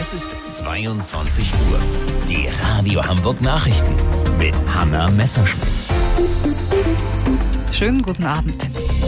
Es ist 22 Uhr. Die Radio Hamburg Nachrichten mit Hanna Messerschmidt. Schönen guten Abend.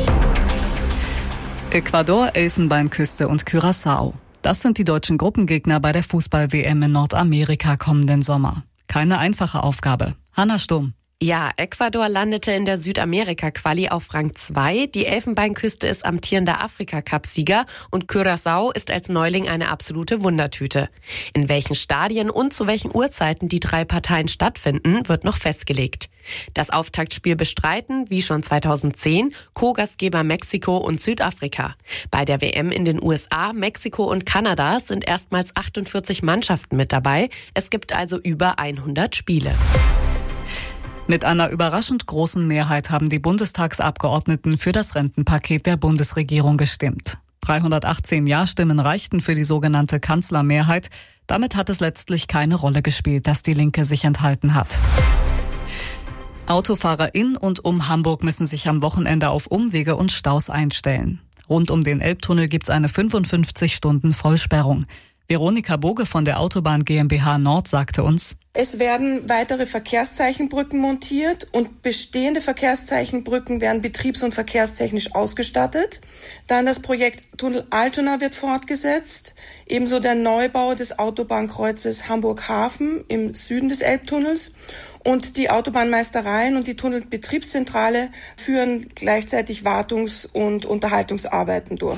Ecuador, Elfenbeinküste und Curaçao. Das sind die deutschen Gruppengegner bei der Fußball-WM in Nordamerika kommenden Sommer. Keine einfache Aufgabe. Hanna Sturm. Ja, Ecuador landete in der Südamerika-Quali auf Rang 2. Die Elfenbeinküste ist amtierender Afrika-Cup-Sieger und Curaçao ist als Neuling eine absolute Wundertüte. In welchen Stadien und zu welchen Uhrzeiten die drei Parteien stattfinden, wird noch festgelegt. Das Auftaktspiel bestreiten, wie schon 2010, Co-Gastgeber Mexiko und Südafrika. Bei der WM in den USA, Mexiko und Kanada sind erstmals 48 Mannschaften mit dabei. Es gibt also über 100 Spiele. Mit einer überraschend großen Mehrheit haben die Bundestagsabgeordneten für das Rentenpaket der Bundesregierung gestimmt. 318 Ja-Stimmen reichten für die sogenannte Kanzlermehrheit. Damit hat es letztlich keine Rolle gespielt, dass die Linke sich enthalten hat. Autofahrer in und um Hamburg müssen sich am Wochenende auf Umwege und Staus einstellen. Rund um den Elbtunnel gibt's eine 55-Stunden-Vollsperrung. Veronika Boge von der Autobahn GmbH Nord sagte uns: Es werden weitere Verkehrszeichenbrücken montiert und bestehende Verkehrszeichenbrücken werden betriebs- und verkehrstechnisch ausgestattet. Dann das Projekt Tunnel Altona wird fortgesetzt, ebenso der Neubau des Autobahnkreuzes Hamburg-Hafen im Süden des Elbtunnels. Und die Autobahnmeistereien und die Tunnelbetriebszentrale führen gleichzeitig Wartungs- und Unterhaltungsarbeiten durch.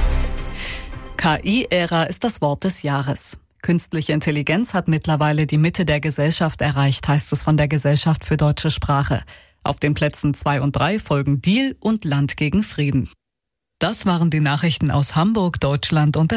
KI-Ära ist das Wort des Jahres. Künstliche Intelligenz hat mittlerweile die Mitte der Gesellschaft erreicht, heißt es von der Gesellschaft für deutsche Sprache. Auf den Plätzen 2 und 3 folgen Deal und Land gegen Frieden. Das waren die Nachrichten aus Hamburg, Deutschland und der